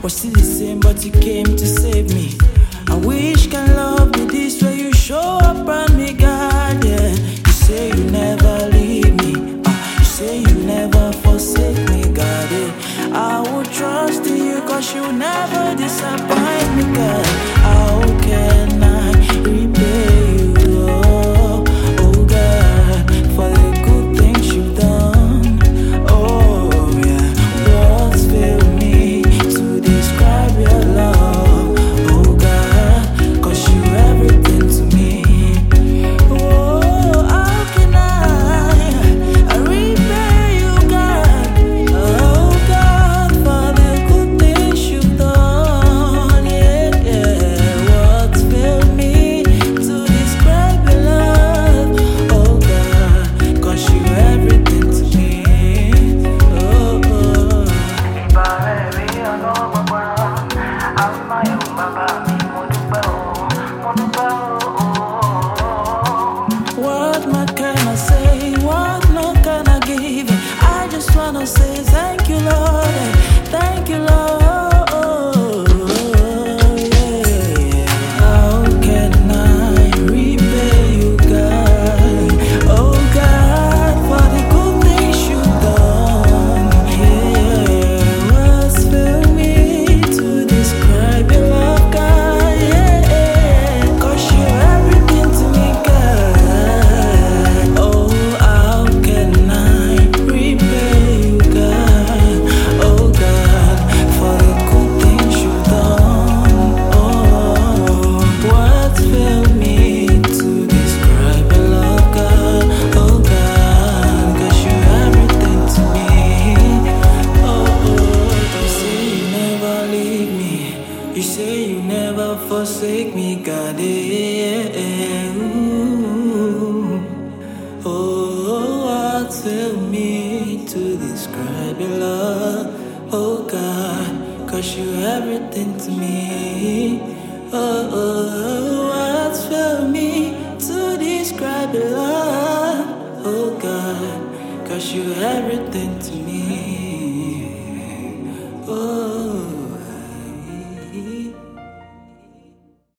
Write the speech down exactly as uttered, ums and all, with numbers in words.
was still the same, but you came to save me. I wish can love be this way, you show up on me, God, yeah. You say you never leave me, uh, you say you never forsake me, God, yeah. I will trust in you, cause you never disappoint me, God. How can I repay you, oh, oh God, for the good things you've done, oh yeah. Words fail me to describe your love, oh God, cause you everything to me. Oh, how can I, I repay you, God, oh God, for the good things you've done, yeah, yeah. Words fail me to describe your love, oh God, cause you everything to me, oh, oh. What more can I say? What more can I give? I just wanna say thank you, Lord. Thank you, Lord. Yeah. How can I repay you, God? Oh God, for the good things you've done. Yeah, words fail me to describe your love, God. Yeah, cause you're everything to me, God. Oh, how can I repay you, God? Oh God, for the good things you've done. Oh, words fail me to describe your love, God. Oh God, cause you're everything to me. Oh, oh, you say you never leave me. You say you never forsake me, God. Yeah. Ooh. Oh, words fail me to describe your love, oh God, cause you everything to me. Oh, oh, words fail me to describe your love, oh God, cause you everything to me.